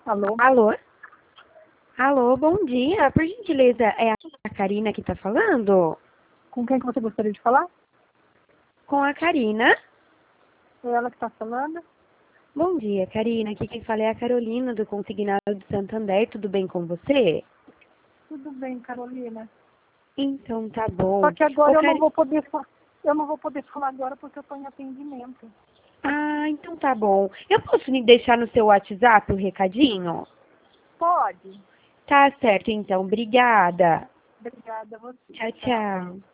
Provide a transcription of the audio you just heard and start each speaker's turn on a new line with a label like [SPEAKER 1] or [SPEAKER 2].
[SPEAKER 1] Alô?
[SPEAKER 2] Alô? Alô, bom dia. Por gentileza, é a Karina que tá falando?
[SPEAKER 1] Com quem que você gostaria de falar?
[SPEAKER 2] Com a Karina.
[SPEAKER 1] É ela que está falando?
[SPEAKER 2] Bom dia, Karina. Aqui quem fala é a Carolina, do Consignado de Santander. Tudo bem com você?
[SPEAKER 1] Tudo bem, Carolina.
[SPEAKER 2] Então, tá bom.
[SPEAKER 1] Só que agora
[SPEAKER 2] Ô,
[SPEAKER 1] eu não vou poder falar agora porque eu estou em atendimento.
[SPEAKER 2] Ah, então tá bom. Eu posso me deixar no seu WhatsApp o recadinho?
[SPEAKER 1] Pode.
[SPEAKER 2] Tá certo, então. Obrigada.
[SPEAKER 1] Obrigada a você.
[SPEAKER 2] Tchau, tchau.